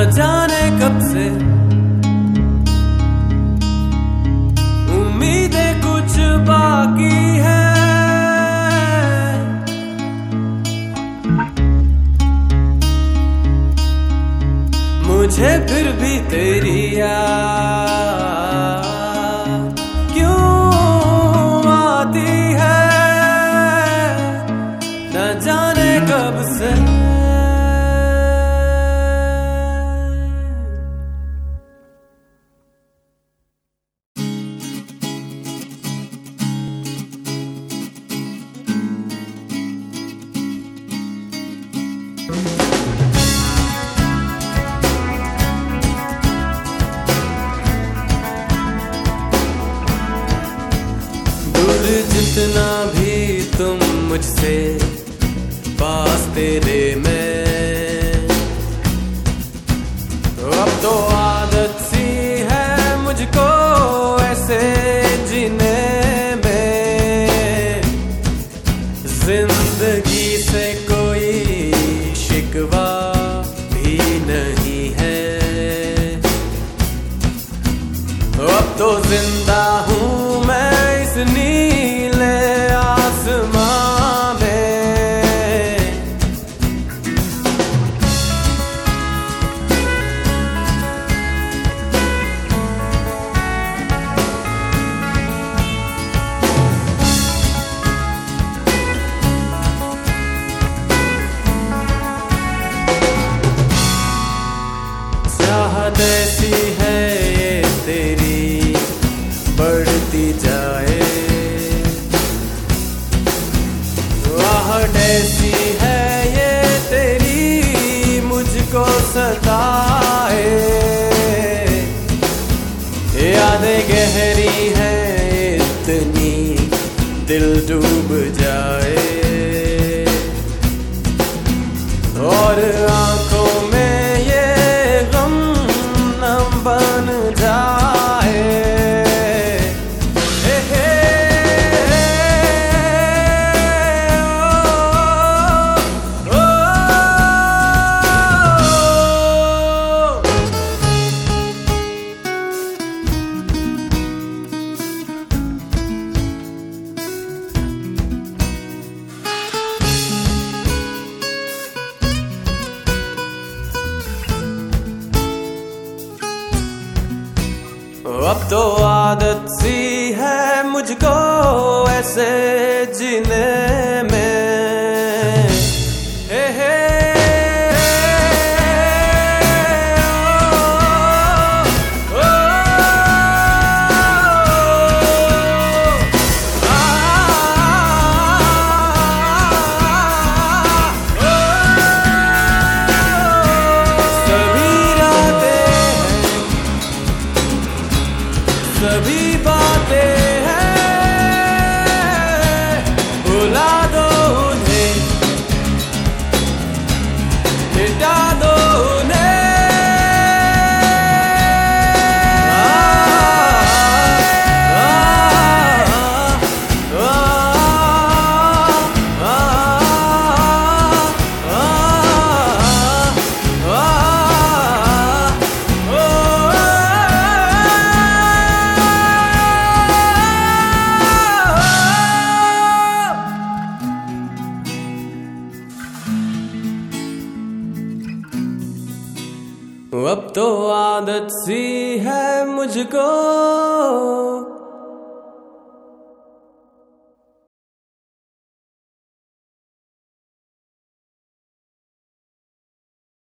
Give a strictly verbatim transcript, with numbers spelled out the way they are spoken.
जाने कब से उम्मीदें कुछ बाकी है, मुझे फिर भी तेरी याद क्यों आती है, न जाने कब से। जितना भी तुम मुझसे पास तेरे में, अब तो आदत सी है मुझको ऐसे जीने में, जिंदगी से कोई शिकवा भी नहीं है, अब तो जिंदा हूँ मैं इस नीले आसमां में। चाहत ऐसी है ये तेरी बढ़ती जाए, आहट ऐसी है ये तेरी मुझको सताए, यादें गहरी हैं इतनी दिल डूब जाए, और आंखों में ये गम नम बन जाए। अब तो आदत सी है मुझको ऐसे जीने में, हे हे ओ, ओ, आ, ओ, सभी रातें सभी बातें हैं, भुला दो उन्हें, मिटा दो उन्हें, आ, आ, आ, आ, आ, अब तो आदत सी है मुझको